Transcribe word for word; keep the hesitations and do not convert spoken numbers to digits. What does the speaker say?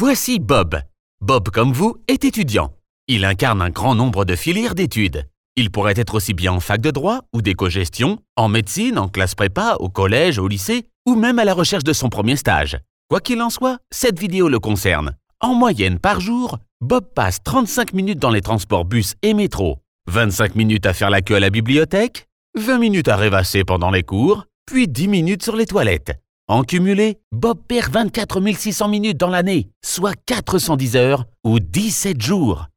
Voici Bob. Bob, comme vous, est étudiant. Il incarne un grand nombre de filières d'études. Il pourrait être aussi bien en fac de droit ou d'éco-gestion, en médecine, en classe prépa, au collège, au lycée, ou même à la recherche de son premier stage. Quoi qu'il en soit, cette vidéo le concerne. En moyenne par jour, Bob passe trente-cinq minutes dans les transports bus et métro, vingt-cinq minutes à faire la queue à la bibliothèque, vingt minutes à rêvasser pendant les cours, puis dix minutes sur les toilettes. En cumulé, Bob perd vingt-quatre mille six cents minutes dans l'année, soit quatre cent dix heures ou dix-sept jours.